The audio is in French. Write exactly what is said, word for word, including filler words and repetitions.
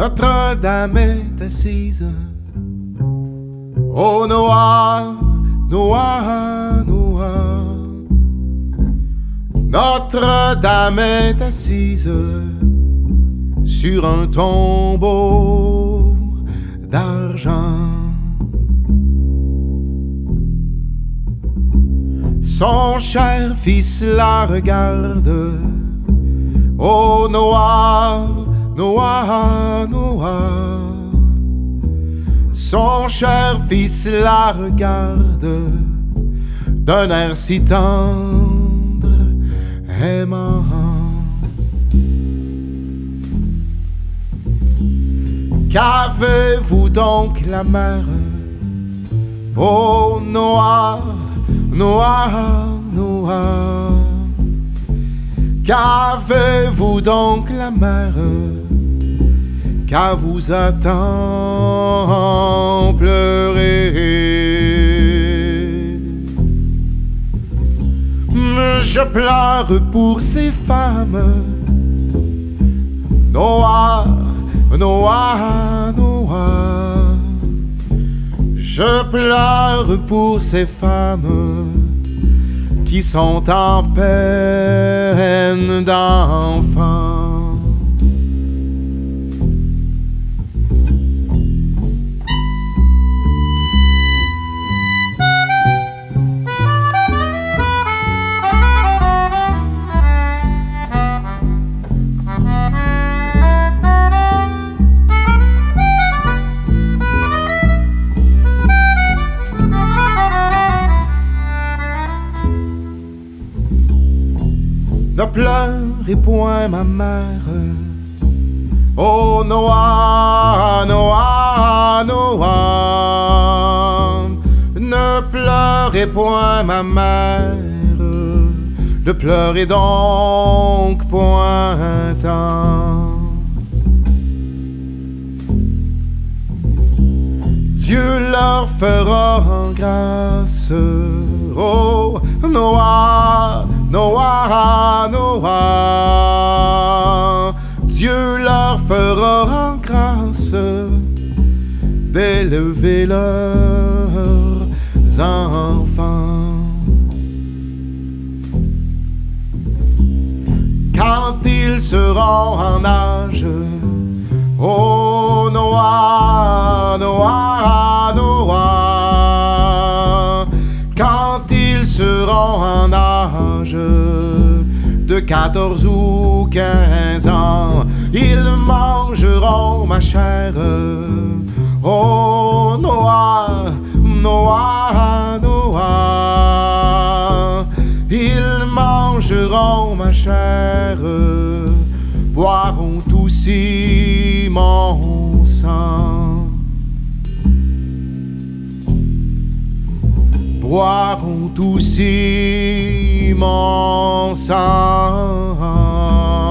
Notre-Dame est assise au noir, noir, noir. Notre-Dame est assise sur un tombeau d'argent. Son cher fils la regarde au noir, noir, noir. Son cher fils la regarde d'un air si tendre, aimant. Qu'avez-vous donc la mère au noir, noir, noir? Qu'avez-vous donc la mère? Qu'à vous attend pleurer? Je pleure pour ces femmes noires, noires, noires. Je pleure pour ces femmes qui sont en peine d'enfant. Ne pleurez point ma mère, oh noir, noir, noir. Ne pleurez point ma mère, ne pleurez donc point tant. Dieu leur fera grâce, oh noir, noir, noir. Dieu leur fera grâce d'élever leurs enfants. Quand ils seront en âge, oh noir, noir, noir. Quand ils seront en âge de quatorze ou quinze ans, ils mangeront ma chair, oh noir, noir, noir. Ils mangeront ma chair, boiront aussi mon sang. Boiront aussi mon sang.